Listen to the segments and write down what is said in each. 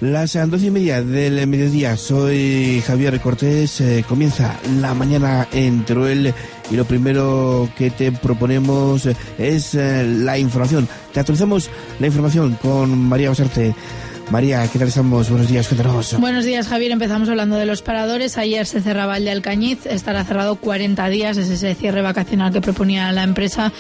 Las 12:30 del mediodía, soy Javier Cortés, comienza la mañana en Teruel y lo primero que te proponemos es la información. Te actualizamos la información con María Basarte. María, ¿qué tal estamos? Buenos días, cuéntanos. Buenos días, Javier. Empezamos hablando de los paradores. Ayer se cerraba el de Alcañiz, estará cerrado 40 días, es ese cierre vacacional que proponía la empresa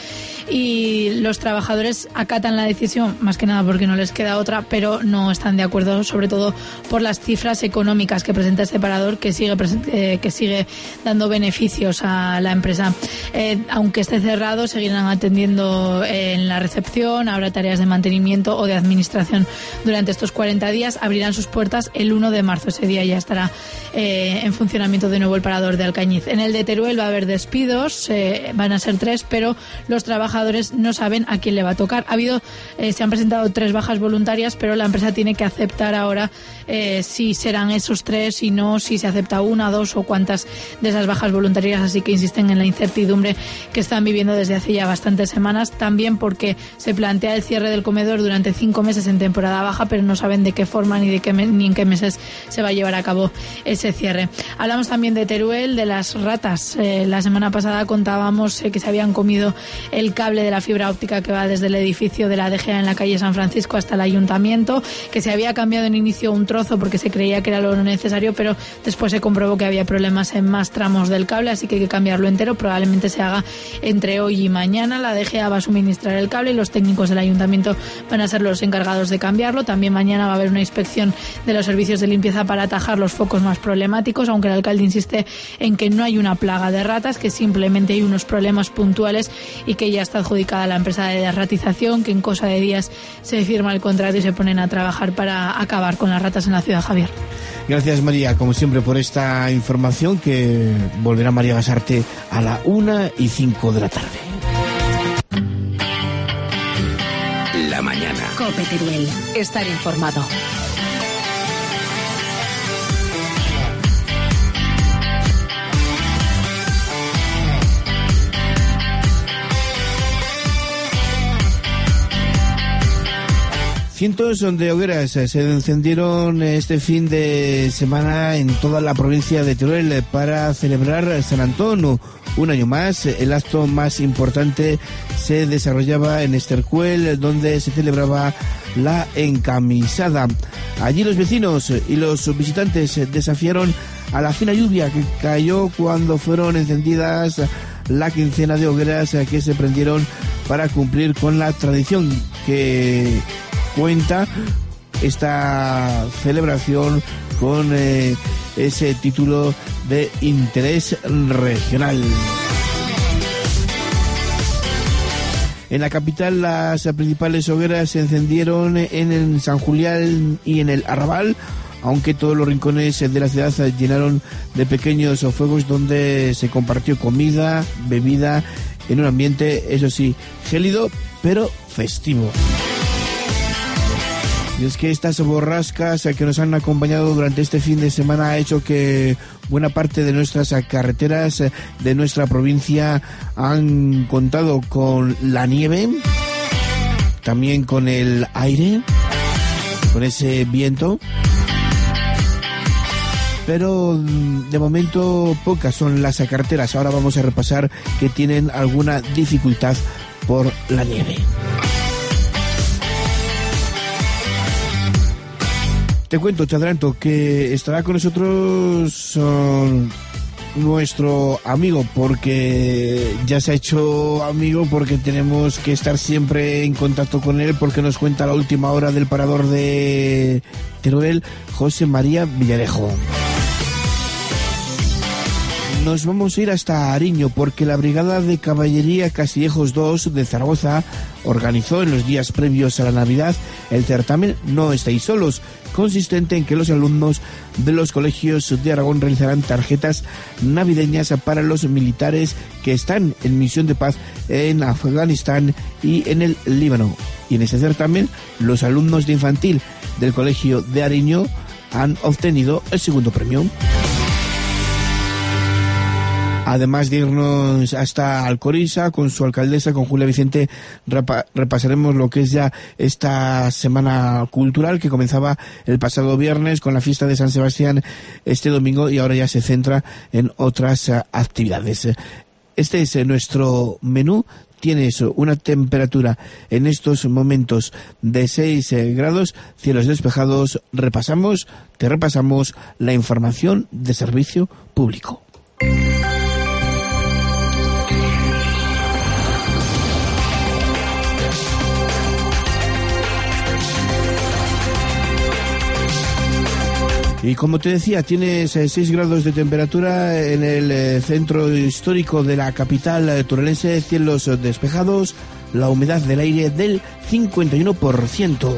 y los trabajadores acatan la decisión, más que nada porque no les queda otra, pero no están de acuerdo, sobre todo por las cifras económicas que presenta este parador, que sigue dando beneficios a la empresa. Aunque esté cerrado, seguirán atendiendo en la recepción, habrá tareas de mantenimiento o de administración durante estos 40 días. Abrirán sus puertas el 1 de marzo. Ese día ya estará en funcionamiento de nuevo el parador de Alcañiz. En el de Teruel va a haber despidos, van a ser 3, pero los trabajadores no saben a quién le va a tocar. Se han presentado 3 bajas voluntarias, pero la empresa tiene que aceptar ahora si serán esos 3, si no, si se acepta 1, 2 o cuántas de esas bajas voluntarias, así que insisten en la incertidumbre que están viviendo desde hace ya bastantes semanas, también porque se plantea el cierre del comedor durante 5 meses en temporada baja, pero no saben de qué forma ni en qué meses se va a llevar a cabo ese cierre. Hablamos también de Teruel, de las ratas. La semana pasada contábamos que se habían comido el cable de la fibra óptica que va desde el edificio de la DGA en la calle San Francisco hasta el ayuntamiento, que se había cambiado en inicio un trozo porque se creía que era lo necesario, pero después se comprobó que había problemas en más tramos del cable, así que hay que cambiarlo entero. Probablemente se haga entre hoy y mañana. La DGA va a suministrar el cable y los técnicos del ayuntamiento van a ser los encargados de cambiarlo. También mañana va a haber una inspección de los servicios de limpieza para atajar los focos más problemáticos, aunque el alcalde insiste en que no hay una plaga de ratas, que simplemente hay unos problemas puntuales y que ya está adjudicada a la empresa de desratización, que en cosa de días se firma el contrato y se ponen a trabajar para acabar con las ratas en la ciudad, Javier. Gracias, María, como siempre, por esta información, que volverá María Basarte a la 1:05 de la tarde. La mañana. COPE Teruel. Estar informado. Cientos de hogueras se encendieron este fin de semana en toda la provincia de Teruel para celebrar San Antón. Un año más, el acto más importante se desarrollaba en Estercuel, donde se celebraba la encamisada. Allí los vecinos y los visitantes desafiaron a la fina lluvia que cayó cuando fueron encendidas la quincena de hogueras que se prendieron para cumplir con la tradición que cuenta esta celebración con ese título de interés regional. En la capital, las principales hogueras se encendieron en el San Julián y en el Arrabal, aunque todos los rincones de la ciudad llenaron de pequeños fuegos donde se compartió comida, bebida, en un ambiente, eso sí, gélido, pero festivo. Y es que estas borrascas que nos han acompañado durante este fin de semana ha hecho que buena parte de nuestras carreteras de nuestra provincia han contado con la nieve, también con el aire, con ese viento. Pero de momento pocas son las carreteras. Ahora vamos a repasar que tienen alguna dificultad por la nieve. Te cuento, te adelanto que estará con nosotros nuestro amigo, porque ya se ha hecho amigo, porque tenemos que estar siempre en contacto con él, porque nos cuenta la última hora del parador de Teruel, José María Villarejo. Nos vamos a ir hasta Ariño, porque la Brigada de Caballería Castillejos II de Zaragoza organizó en los días previos a la Navidad el certamen No estáis solos, consistente en que los alumnos de los colegios de Aragón realizarán tarjetas navideñas para los militares que están en misión de paz en Afganistán y en el Líbano. Y en ese certamen, los alumnos de infantil del colegio de Ariño han obtenido el segundo premio. Además de irnos hasta Alcoriza con su alcaldesa, con Julia Vicente, repasaremos lo que es ya esta semana cultural que comenzaba el pasado viernes con la fiesta de San Sebastián este domingo y ahora ya se centra en otras actividades. Este es nuestro menú. Tienes una temperatura en estos momentos de 6 grados, cielos despejados. Te repasamos la información de servicio público. Y como te decía, tienes 6 grados de temperatura en el centro histórico de la capital turelense, cielos despejados, la humedad del aire del 51%.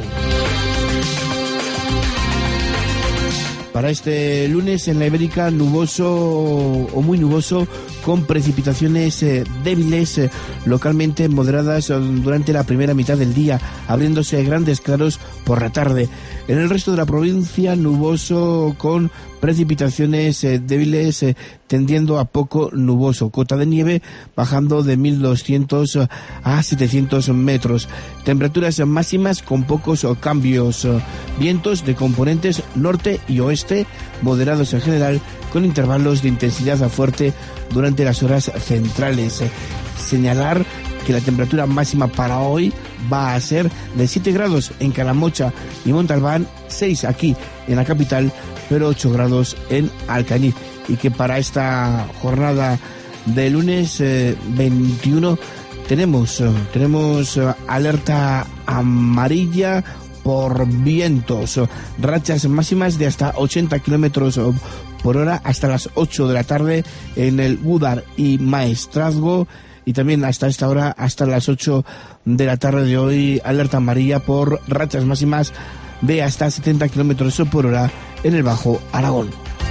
Para este lunes en la Ibérica, nuboso o muy nuboso, con precipitaciones débiles, localmente moderadas durante la primera mitad del día, abriéndose grandes claros por la tarde. En el resto de la provincia, nuboso con precipitaciones débiles, tendiendo a poco nuboso. Cota de nieve bajando de 1200 a 700 metros. Temperaturas máximas con pocos cambios. Vientos de componentes norte y oeste, moderados en general, con intervalos de intensidad fuerte durante las horas centrales. Señalar que la temperatura máxima para hoy va a ser de 7 grados en Calamocha y Montalbán, 6 aquí en la capital, pero 8 grados en Alcañiz. Y que para esta jornada de lunes 21 tenemos alerta amarilla por vientos, rachas máximas de hasta 80 kilómetros por hora hasta las 8 de la tarde en el Gúdar y Maestrazgo, y también hasta esta hora, hasta las 8 de la tarde de hoy, alerta amarilla por rachas máximas de hasta 70 kilómetros por hora en el Bajo Aragón.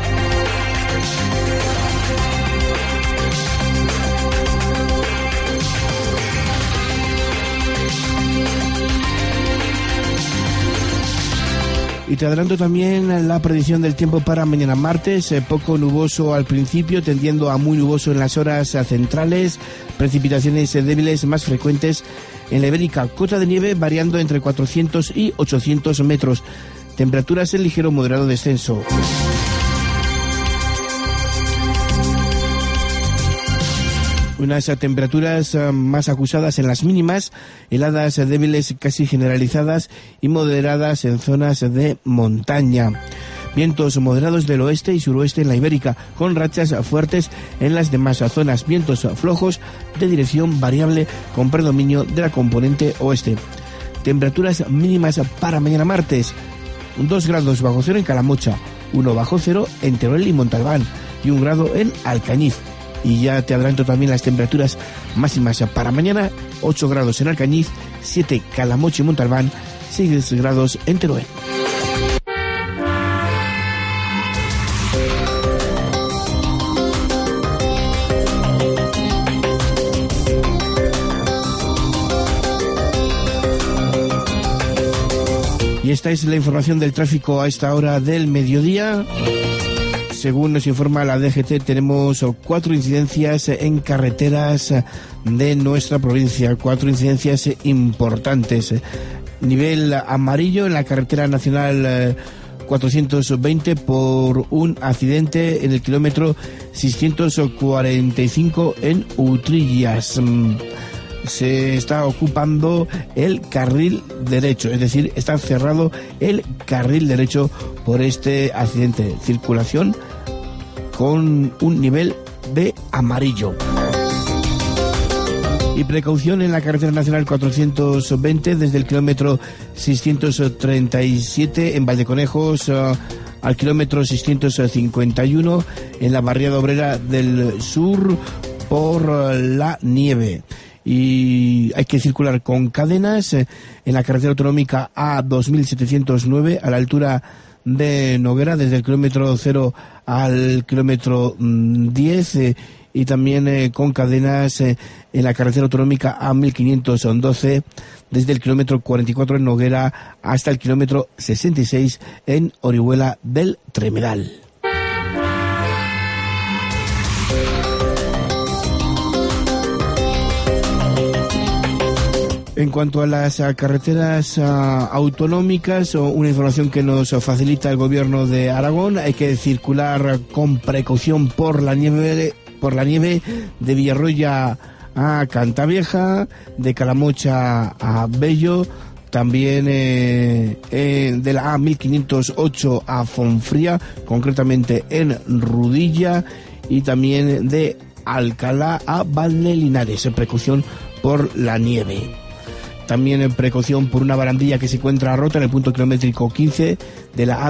Y te adelanto también la predicción del tiempo para mañana martes, poco nuboso al principio, tendiendo a muy nuboso en las horas centrales, precipitaciones débiles más frecuentes en la Ibérica, cota de nieve variando entre 400 y 800 metros, temperaturas en ligero moderado descenso. Unas temperaturas más acusadas en las mínimas, heladas débiles casi generalizadas y moderadas en zonas de montaña. Vientos moderados del oeste y suroeste en la Ibérica, con rachas fuertes en las demás zonas. Vientos flojos de dirección variable con predominio de la componente oeste. Temperaturas mínimas para mañana martes: 2 grados bajo cero en Calamocha, 1 bajo cero en Teruel y Montalbán y 1 grado en Alcañiz. Y ya te adelanto también las temperaturas máximas para mañana: 8 grados en Alcañiz, 7 Calamocha y Montalbán, 6 grados en Teruel. Y esta es la información del tráfico a esta hora del mediodía. Según nos informa la DGT, tenemos 4 incidencias en carreteras de nuestra provincia, 4 incidencias importantes. Nivel amarillo en la carretera nacional 420 por un accidente en el kilómetro 645 en Utrillas. Se está ocupando el carril derecho, es decir, está cerrado el carril derecho por este accidente. Circulación con un nivel de amarillo. Y precaución en la carretera nacional 420 desde el kilómetro 637 en Valdeconejos al kilómetro 651 en la barriada obrera del sur por la nieve. Y hay que circular con cadenas en la carretera autonómica A2709 a la altura de Noguera desde el kilómetro 0 al kilómetro 10 y también con cadenas en la carretera autonómica A1512 desde el kilómetro 44 en Noguera hasta el kilómetro 66 en Orihuela del Tremedal. En cuanto a las carreteras autonómicas, una información que nos facilita el Gobierno de Aragón: hay que circular con precaución por la nieve de Villarroya a Cantavieja, de Calamocha a Bello, también de la A1508 a Fonfría, concretamente en Rudilla, y también de Alcalá a Valdelinares. Precaución por la nieve. También en precaución por una barandilla que se encuentra rota en el punto kilométrico 15 de la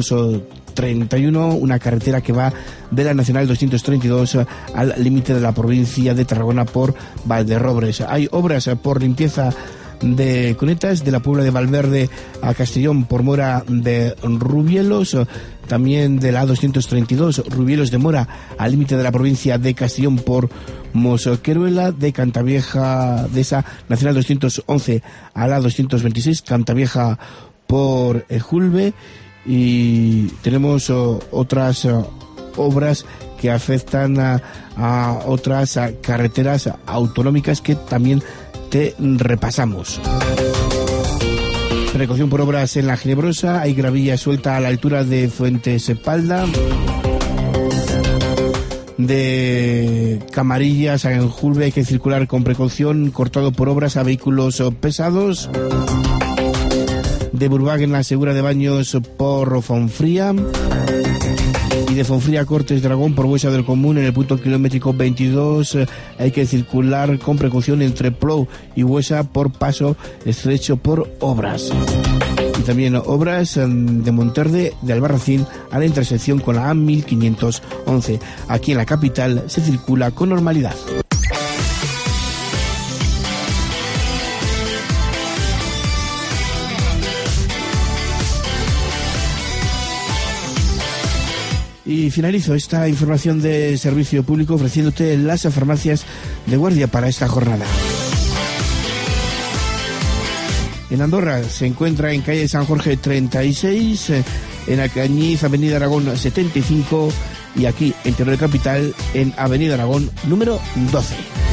A231, una carretera que va de la Nacional 232 al límite de la provincia de Tarragona por Valderrobres. Hay obras por limpieza de cunetas de la Puebla de Valverde a Castellón por Mora de Rubielos, también de la A232 Rubielos de Mora al límite de la provincia de Castellón por Mosqueruela, de Cantavieja, de esa Nacional 211 a la 226 Cantavieja por Ejulbe. Y tenemos otras obras que afectan a otras carreteras autonómicas que también te repasamos. Precaución por obras en la Ginebrosa, hay gravilla suelta a la altura de Fuentesepalda, de Camarillas a Enjulbe hay que circular con precaución, cortado por obras a vehículos pesados, de Burbagen a Segura de Baños por Fonfría, y de Fonfría a Cortes Dragón por Buesa del Común en el punto kilométrico 22 hay que circular con precaución entre Plou y Buesa por paso estrecho por obras. Y también obras de Monterde de Albarracín a la intersección con la A1511. Aquí en la capital se circula con normalidad. Y finalizo esta información de servicio público ofreciéndote las farmacias de guardia para esta jornada. En Andorra se encuentra en calle San Jorge 36, en Alcañiz, Avenida Aragón 75, y aquí en Teruel Capital, en Avenida Aragón número 12.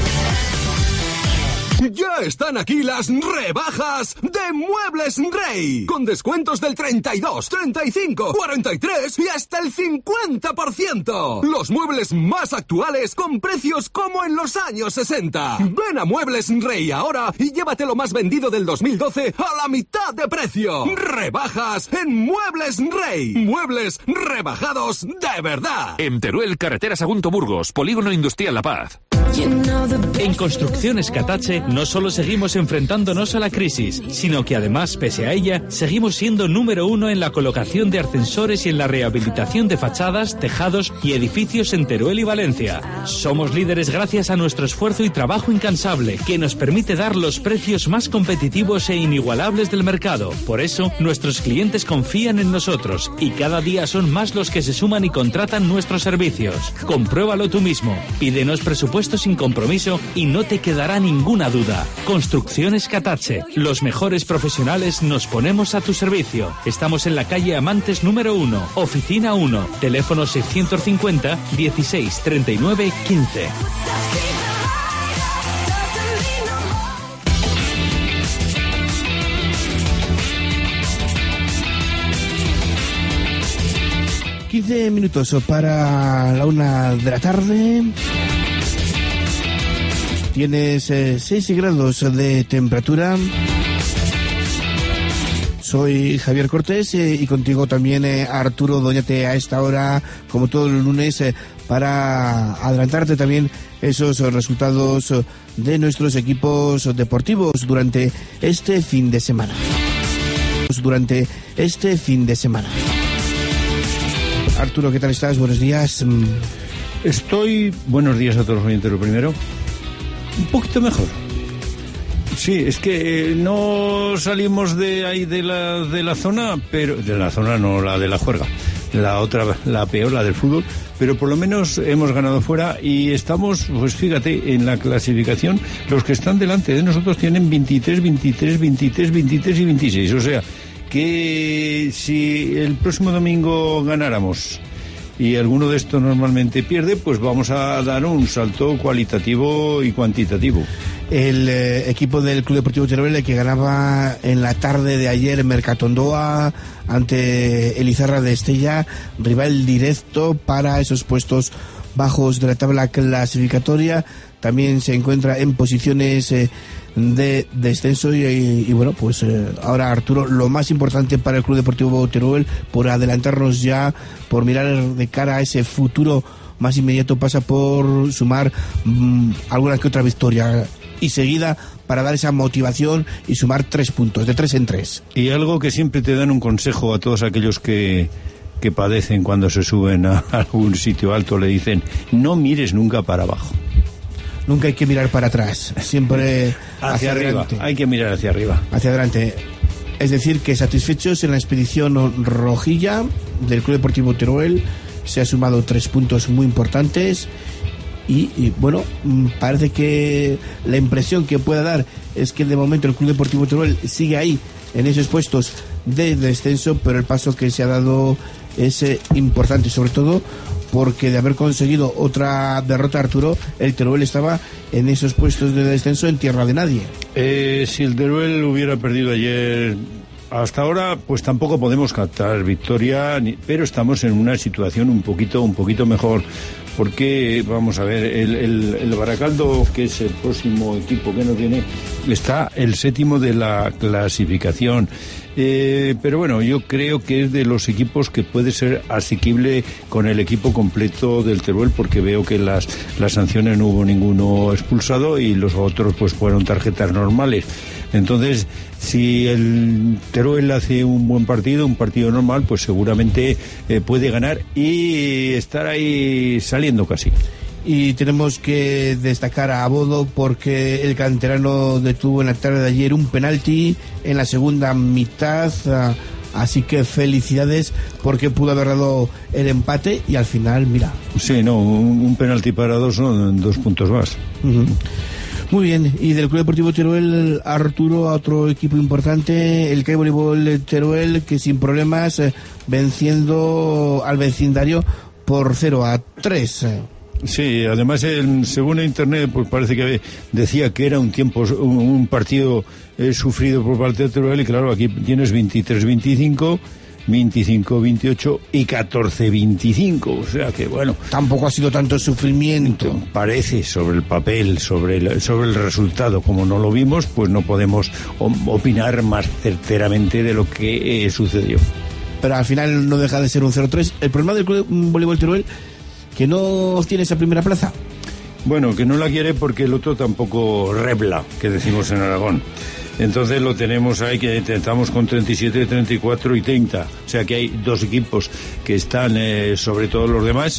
Ya están aquí las rebajas de Muebles Rey, con descuentos del 32, 35, 43 y hasta el 50%. Los muebles más actuales con precios como en los años 60. Ven a Muebles Rey ahora y llévate lo más vendido del 2012 a la mitad de precio. Rebajas en Muebles Rey. Muebles rebajados de verdad. En Teruel, carretera Sagunto Burgos, Polígono Industrial La Paz. En Construcciones Catache no solo seguimos enfrentándonos a la crisis, sino que además, pese a ella, seguimos siendo número 1 en la colocación de ascensores y en la rehabilitación de fachadas, tejados y edificios en Teruel y Valencia. Somos líderes gracias a nuestro esfuerzo y trabajo incansable, que nos permite dar los precios más competitivos e inigualables del mercado. Por eso, nuestros clientes confían en nosotros y cada día son más los que se suman y contratan nuestros servicios. Compruébalo tú mismo. Pídenos presupuestos sin compromiso y no te quedará ninguna duda. Construcciones Catache. Los mejores profesionales nos ponemos a tu servicio. Estamos en la calle Amantes número 1, oficina 1, teléfono 650 16 39 15. ...15 minutos para la 1 de la tarde... Tienes 6 grados de temperatura. Soy Javier Cortés y contigo también Arturo Doñate a esta hora, como todos los lunes, para adelantarte también esos resultados de nuestros equipos deportivos durante este fin de semana. Arturo, ¿qué tal estás? Buenos días. Buenos días a todos los oyentes, lo primero. Un poquito mejor. Sí, es que no salimos de ahí de la zona, pero de la zona no, la de la juerga, la otra, la peor, la del fútbol, pero por lo menos hemos ganado fuera y estamos, pues fíjate, en la clasificación, los que están delante de nosotros tienen 23, 23, 23, 23 y 26, o sea, que si el próximo domingo ganáramos y alguno de estos normalmente pierde, pues vamos a dar un salto cualitativo y cuantitativo. el equipo del Club Deportivo Teruel, que ganaba en la tarde de ayer en Mercatondoa ante el Izarra de Estella, rival directo para esos puestos bajos de la tabla clasificatoria. También se encuentra en posiciones de descenso y bueno, pues ahora, Arturo, lo más importante para el Club Deportivo Teruel, por adelantarnos ya, por mirar de cara a ese futuro más inmediato, pasa por sumar alguna que otra victoria y seguida para dar esa motivación y sumar 3 puntos, de 3 en 3. Y algo que siempre te dan un consejo a todos aquellos que padecen cuando se suben a algún sitio alto, le dicen: no mires nunca para abajo. Nunca hay que mirar para atrás, siempre hacia arriba. Adelante. Hay que mirar hacia arriba. Hacia adelante. Es decir, que satisfechos en la expedición rojilla del Club Deportivo Teruel, se ha sumado 3 puntos muy importantes y bueno, parece que la impresión que pueda dar es que de momento el Club Deportivo Teruel sigue ahí en esos puestos de descenso, pero el paso que se ha dado es importante, sobre todo porque de haber conseguido otra derrota, Arturo, el Teruel estaba en esos puestos de descenso en tierra de nadie. Si el Teruel hubiera perdido ayer, hasta ahora, pues tampoco podemos captar victoria, pero estamos en una situación un poquito mejor, porque vamos a ver, el Baracaldo, que es el próximo equipo que nos viene, está el 7º de la clasificación. Pero bueno, yo creo que es de los equipos que puede ser asequible con el equipo completo del Teruel, porque veo que las sanciones no hubo ninguno expulsado y los otros pues fueron tarjetas normales. Entonces, si el Teruel hace un buen partido, un partido normal, pues seguramente puede ganar y estar ahí saliendo casi. Y tenemos que destacar a Abodo, porque el canterano detuvo en la tarde de ayer un penalti en la segunda mitad, así que felicidades, porque pudo haber dado el empate y al final, mira. Sí, no, un penalti para 2 son 2 puntos más. Uh-huh. Muy bien, y del Club Deportivo Teruel, Arturo, a otro equipo importante, el CAI Voleibol Teruel, que sin problemas venciendo al vecindario por 0-3. Sí, además según internet pues parece que decía que era un partido sufrido por parte de Teruel, y claro, aquí tienes 23-25, 25-28 y 14-25, o sea que bueno, tampoco ha sido tanto sufrimiento, parece, sobre el papel, sobre el resultado. Como no lo vimos, pues no podemos opinar más certeramente de lo que sucedió. Pero al final no deja de ser un 0-3. El problema del Club Voleibol Teruel, que no tiene esa primera plaza. Bueno, que no la quiere porque el otro tampoco rebla, que decimos en Aragón. Entonces lo tenemos ahí, que estamos con 37, 34 y 30. O sea que hay 2 equipos que están sobre todos los demás.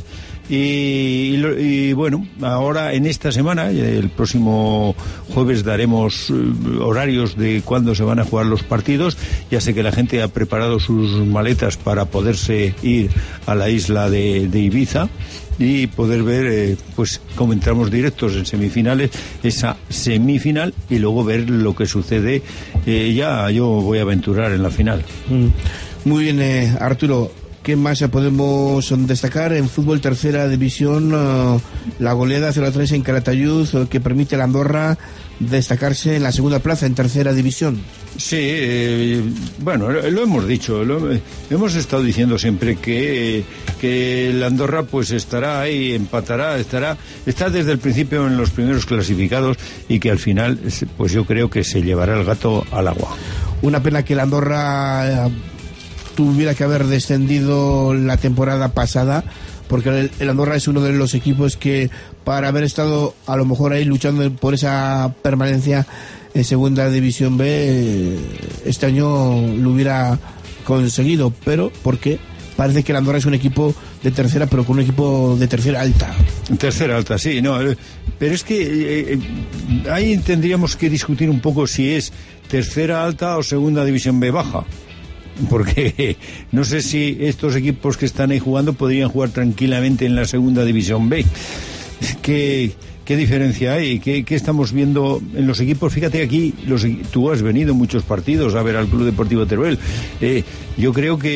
Y bueno, ahora en esta semana, el próximo jueves, daremos horarios de cuándo se van a jugar los partidos. Ya sé que la gente ha preparado sus maletas para poderse ir a la isla de Ibiza y poder ver, pues como entramos directos en semifinales, esa semifinal, y luego ver lo que sucede. Ya yo voy a aventurar en la final. Muy bien, Arturo. ¿Qué más podemos destacar? En fútbol tercera división, la goleada 0-3 en Calatayud, que permite a la Andorra destacarse en la segunda plaza en tercera división. Sí, bueno, lo hemos dicho, hemos estado diciendo siempre que la Andorra pues estará ahí, empatará, está desde el principio en los primeros clasificados, y que al final pues yo creo que se llevará el gato al agua. Una pena que la Andorra tuviera que haber descendido la temporada pasada, porque el Andorra es uno de los equipos que, para haber estado a lo mejor ahí luchando por esa permanencia en segunda división B, este año lo hubiera conseguido, pero porque parece que el Andorra es un equipo de tercera, pero con un equipo de tercera alta. Tercera alta, sí, no, pero es que ahí tendríamos que discutir un poco si es tercera alta o segunda división B baja. Porque no sé si estos equipos que están ahí jugando podrían jugar tranquilamente en la segunda división B. ¿Qué diferencia hay? ¿Qué estamos viendo en los equipos? Fíjate, aquí tú has venido muchos partidos a ver al Club Deportivo Teruel. Yo creo que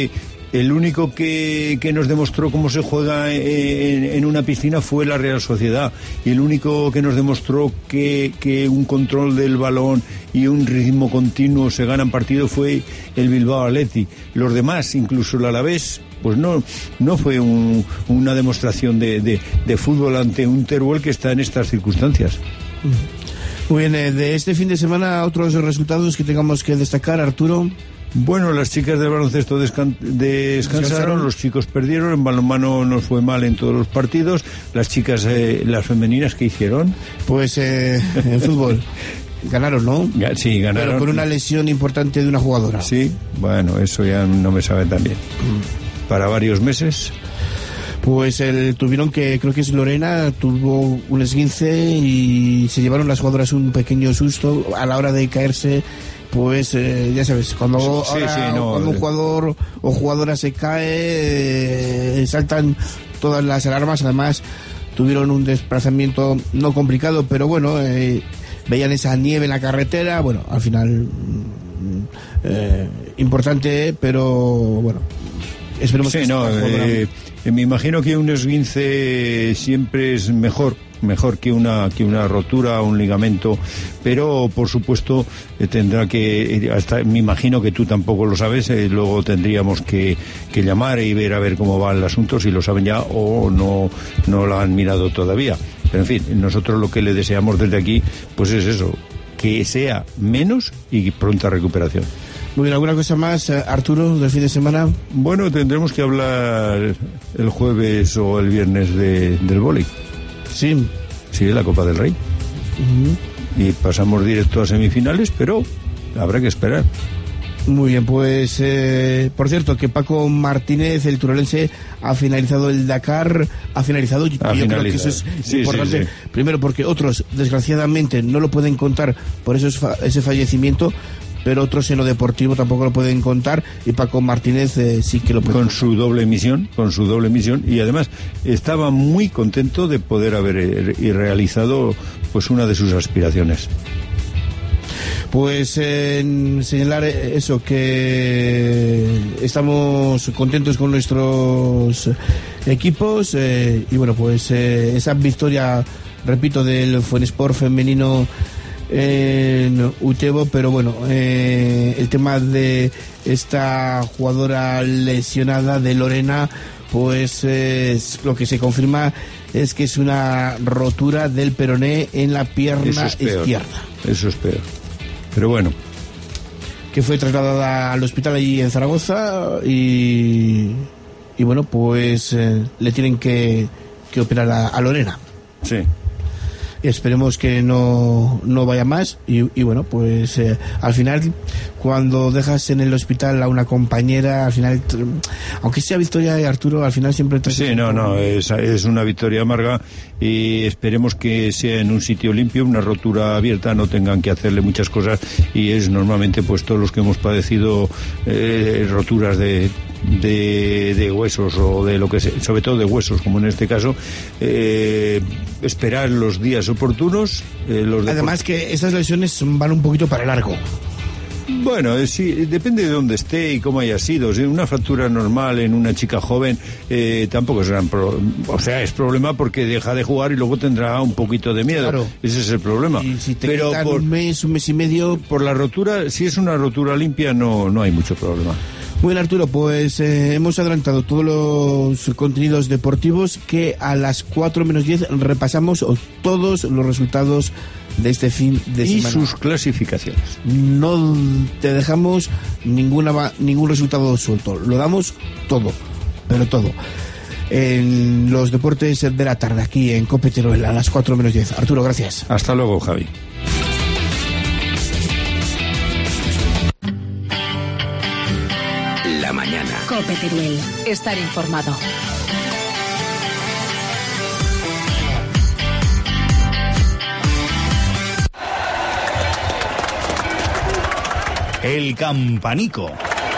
El único que nos demostró cómo se juega en una piscina fue la Real Sociedad, y el único que nos demostró que un control del balón y un ritmo continuo se ganan partido fue el Bilbao Athletic. Los demás, incluso el Alavés, pues no fue una demostración de fútbol ante un Teruel que está en estas circunstancias. Muy bien, de este fin de semana, otros resultados que tengamos que destacar, Arturo. Bueno, las chicas del baloncesto descansaron, los chicos perdieron, en balonmano nos fue mal en todos los partidos. Las chicas, las femeninas, ¿qué hicieron? Pues en fútbol ganaron, ¿no? Sí, ganaron. Pero con una lesión importante de una jugadora. Sí, bueno, eso ya no me sabe tan bien. Para varios meses. Pues tuvieron creo que es Lorena, tuvo un esguince y se llevaron las jugadoras un pequeño susto a la hora de caerse. Pues ya sabes, cuando un jugador o jugadora se cae, saltan todas las alarmas. Además, tuvieron un desplazamiento no complicado, pero bueno, veían esa nieve en la carretera. Bueno, al final, importante, pero bueno, esperemos que me imagino que un esguince siempre es mejor que una rotura o un ligamento, pero por supuesto tendrá que, hasta me imagino que tú tampoco lo sabes, luego tendríamos que llamar y ver a ver cómo va el asunto, si lo saben ya o no lo han mirado todavía. Pero en fin, nosotros lo que le deseamos desde aquí pues es eso, que sea menos y pronta recuperación. Muy bien, ¿alguna cosa más, Arturo, del fin de semana? Bueno, tendremos que hablar el jueves o el viernes del vóley. Sí, la Copa del Rey. Y pasamos directo a semifinales, pero habrá que esperar. Muy bien, pues por cierto, que Paco Martínez, el turolense, ha finalizado el Dakar, yo creo que eso es importante. Sí. Primero porque otros, desgraciadamente, no lo pueden contar por ese fallecimiento, pero otros en lo deportivo tampoco lo pueden contar, y Paco Martínez sí que lo puede con su doble misión, y además estaba muy contento de poder haber realizado pues una de sus aspiraciones. Pues señalar eso, que estamos contentos con nuestros equipos, y bueno, pues esa victoria, repito, del Fuensport femenino en Utebo, pero bueno, el tema de esta jugadora lesionada de Lorena, pues lo que se confirma es que es una rotura del peroné en la pierna izquierda. Eso es peor, pero bueno. Que fue trasladada al hospital allí en Zaragoza y bueno, pues le tienen que operar a Lorena. Sí. Y esperemos que no vaya más y bueno, pues al final, cuando dejas en el hospital a una compañera, al final, aunque sea victoria, Arturo, al final siempre sí, es una victoria amarga, y esperemos que sea en un sitio limpio, una rotura abierta, no tengan que hacerle muchas cosas, y es normalmente pues todos los que hemos padecido roturas de huesos o de lo que sea, sobre todo de huesos, como en este caso, esperar los días oportunos. Además que esas lesiones van un poquito para largo. Bueno, sí, depende de dónde esté y cómo haya sido. Si una fractura normal en una chica joven tampoco será es problema porque deja de jugar y luego tendrá un poquito de miedo. Claro. Ese es el problema. Y si te quitan un mes y medio, por la rotura, si es una rotura limpia, no hay mucho problema. Muy bien, Arturo, pues hemos adelantado todos los contenidos deportivos, que a las 4 menos 10 repasamos todos los resultados de este fin de semana. Y sus clasificaciones. No te dejamos ningún resultado suelto, lo damos todo, pero todo. En los deportes de la tarde, aquí en COPE Teruel, a las 4 menos 10. Arturo, gracias. Hasta luego, Javi. La mañana. COPE Teruel. Estar informado. El Campanico.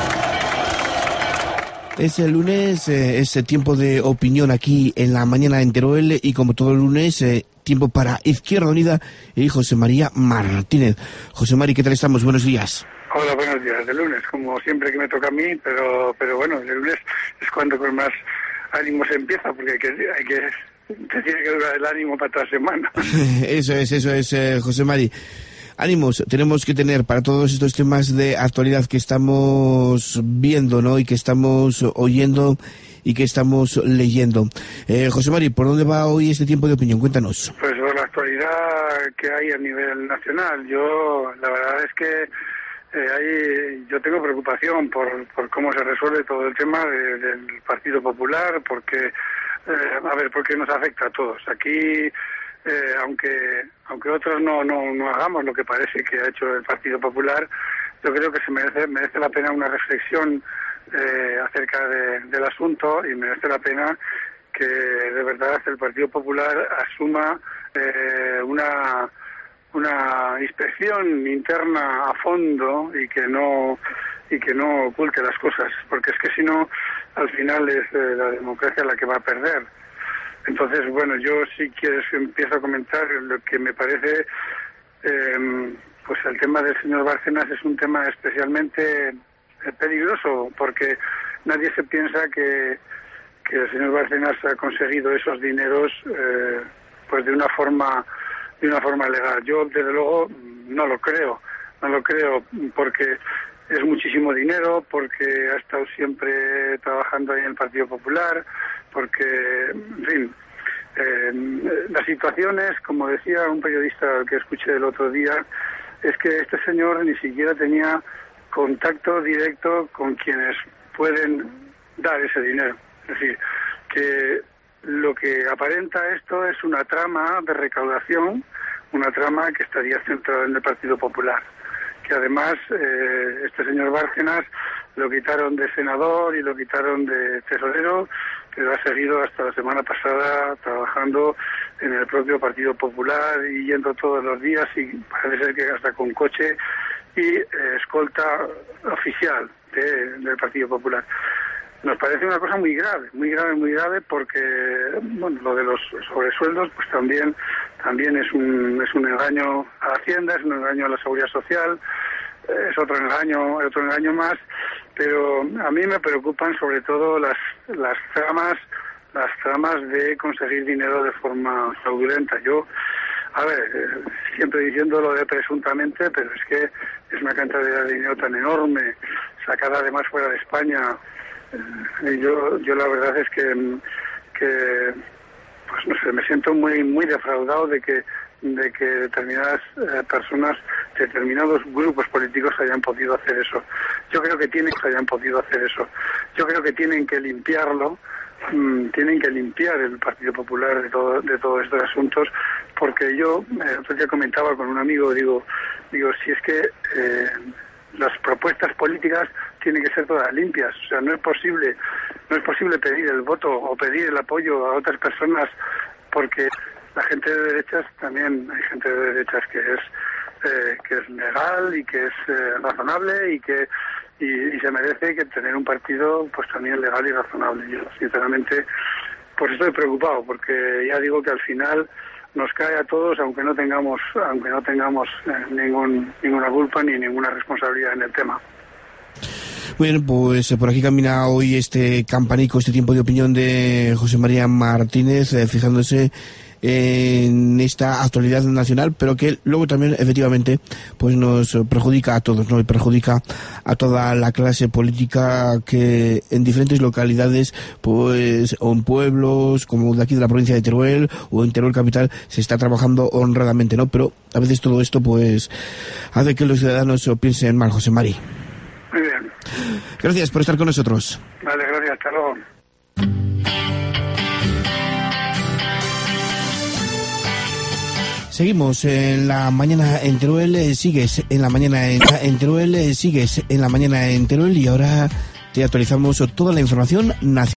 Es el lunes, es tiempo de opinión aquí en la mañana en Teruel, y como todo el lunes, tiempo para Izquierda Unida y José María Martínez. José Mari, ¿qué tal estamos? Buenos días. Hola, buenos días. De lunes, como siempre que me toca a mí, pero bueno, el lunes es cuando con más ánimo se empieza, porque te tiene que durar el ánimo para toda semana. Eso es, José Mari. Ánimos tenemos que tener para todos estos temas de actualidad que estamos viendo, ¿no? Y que estamos oyendo y que estamos leyendo. José Mari, ¿por dónde va hoy este tiempo de opinión? Cuéntanos. Pues por la actualidad que hay a nivel nacional. La verdad es que yo tengo preocupación por cómo se resuelve todo el tema del Partido Popular, porque nos afecta a todos. Aquí, aunque otros no hagamos lo que parece que ha hecho el Partido Popular, yo creo que se merece la pena una reflexión acerca del asunto, y merece la pena que de verdad el Partido Popular asuma una inspección interna a fondo y que no oculte las cosas, porque es que si no, al final es la democracia la que va a perder. Entonces, bueno, yo si quieres empiezo a comentar lo que me parece, pues el tema del señor Bárcenas es un tema especialmente peligroso, porque nadie se piensa que el señor Bárcenas ha conseguido esos dineros pues de una forma legal. Yo desde luego no lo creo, porque es muchísimo dinero, porque ha estado siempre trabajando ahí en el Partido Popular, porque, en fin, la situación es, como decía un periodista que escuché el otro día, es que este señor ni siquiera tenía contacto directo con quienes pueden dar ese dinero. Es decir, que lo que aparenta esto es una trama de recaudación, una trama que estaría centrada en el Partido Popular, que además este señor Bárcenas lo quitaron de senador y lo quitaron de tesorero, pero ha seguido hasta la semana pasada trabajando en el propio Partido Popular y yendo todos los días, y parece ser que hasta con coche y escolta oficial del Partido Popular. Nos parece una cosa muy grave, porque bueno, lo de los sobresueldos pues también es un engaño a la Hacienda, es un engaño a la Seguridad Social, es otro engaño más, pero a mí me preocupan sobre todo las tramas de conseguir dinero de forma fraudulenta. Yo, siempre diciendo lo de presuntamente, pero es que es una cantidad de dinero tan enorme, sacada además fuera de España. Yo la verdad es que pues no sé, me siento muy defraudado de que determinadas personas, determinados grupos políticos hayan podido hacer eso. Yo creo que tienen que limpiarlo, tienen que limpiar el Partido Popular de todos estos asuntos, porque yo otro día comentaba con un amigo, digo si es que las propuestas políticas tienen que ser todas limpias. O sea, no es posible pedir el voto o pedir el apoyo a otras personas, porque la gente de derechas, también hay gente de derechas que es legal y que es razonable y se merece que tener un partido pues también legal y razonable. Yo sinceramente pues estoy preocupado, porque ya digo que al final nos cae a todos, aunque no tengamos ninguna culpa ni ninguna responsabilidad en el tema. Bueno, pues por aquí camina hoy este campanico, este tiempo de opinión de José María Martínez, fijándose en esta actualidad nacional, pero que luego también efectivamente pues nos perjudica a todos, ¿no? Y perjudica a toda la clase política que en diferentes localidades, pues, o en pueblos como de aquí de la provincia de Teruel o en Teruel capital, se está trabajando honradamente, ¿no? Pero a veces todo esto pues hace que los ciudadanos piensen mal, José Mari. Muy bien. Gracias por estar con nosotros. Vale, gracias, hasta luego. Seguimos en la mañana en Teruel, sigues en la mañana en Teruel, y ahora te actualizamos toda la información nacional.